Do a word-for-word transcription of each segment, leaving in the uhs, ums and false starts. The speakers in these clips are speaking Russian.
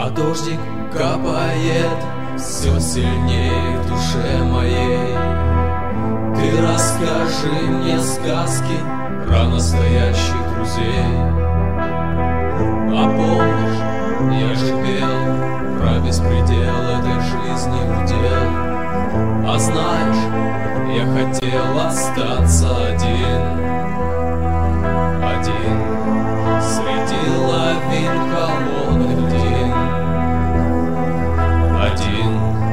А дождик капает все сильнее в душе моей. Ты расскажи мне сказки про настоящих друзей. А помнишь, я же пел про беспредел этой жизни удел. А знаешь, я хотел остаться один, один среди лавин холодных дней. Один.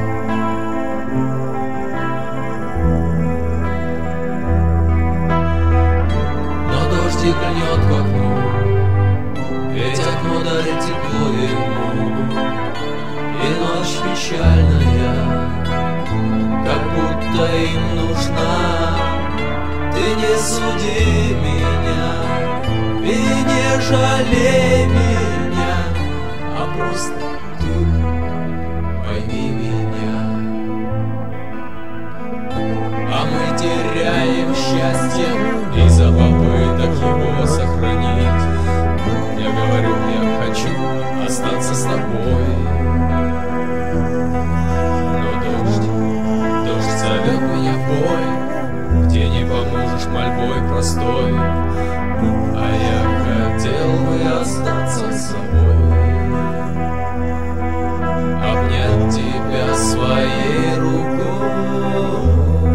Но дождик льнет к окну, ведь окно дарит тепло ему. И ночь печальная, как будто им нужна. Ты не суди меня и не жалей меня, а просто ты пойми меня. А мы теряем счастье из-за попыток его сохранить. Я говорю, я хочу остаться с тобой, но дождь, дождь зовет меня в бой, где не поможешь мольбой простой. А я хотел бы остаться с собой, обнять тебя своей рукой.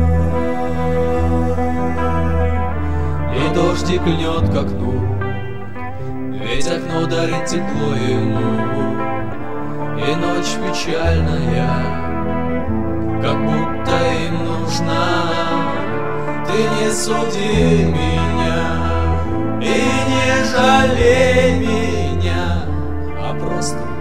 И дождик льнет к окну, ведь окно дарит тепло ему. И ночь печальная, как будто им нужна. Ты не суди меня и не жалей меня, а просто